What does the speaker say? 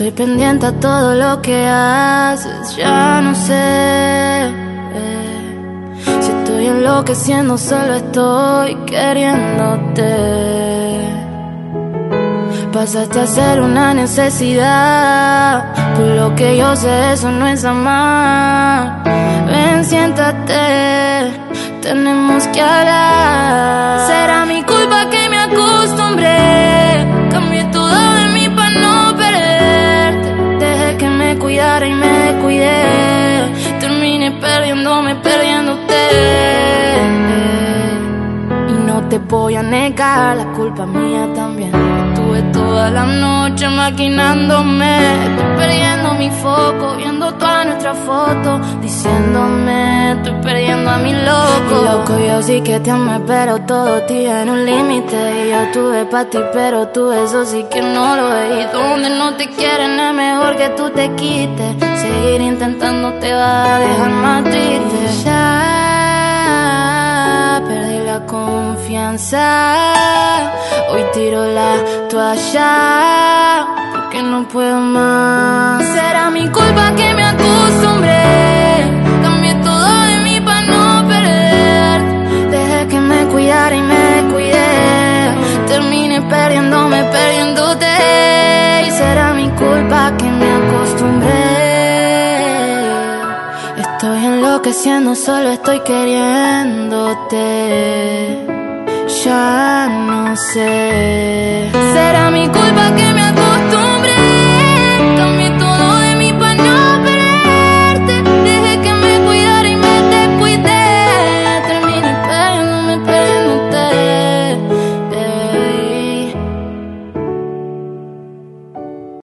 Estoy pendiente a todo lo que haces, ya no sé si estoy enloqueciendo, solo estoy queriéndote. Pasaste a ser una necesidad, por lo que yo sé eso no es amar. Ven, siéntate, tenemos que hablar. Será mi culpa que me acostumbré, cambié todo de mí para no perderte. Dejé que me cuidara y me descuidé, terminé perdiéndote. Y no te voy a negar, la culpa mía también. Estuve toda la noche maquinándome, estoy perdiendo mi foco, viendo todas nuestras fotos, diciéndome estoy perdiendo a mi loco. Y loco, yo sí que te amé, pero todo tiene un límite. Y yo tuve pa' ti, pero tú eso sí que no lo ves. Y donde no te quieren es mejor que tú te quites. Seguir intentando te va a dejar más triste. Ya perdí la confianza, hoy tiro la toalla porque no puedo más. Será mi culpa que me acostumbré, cambié todo de mí para no perder. Dejé que me cuidara y me descuidé, terminé perdiéndote. Y será mi culpa que me acostumbré. Estoy enloqueciendo, solo estoy queriéndote. Ya no sé. Será mi culpa que me acostumbré.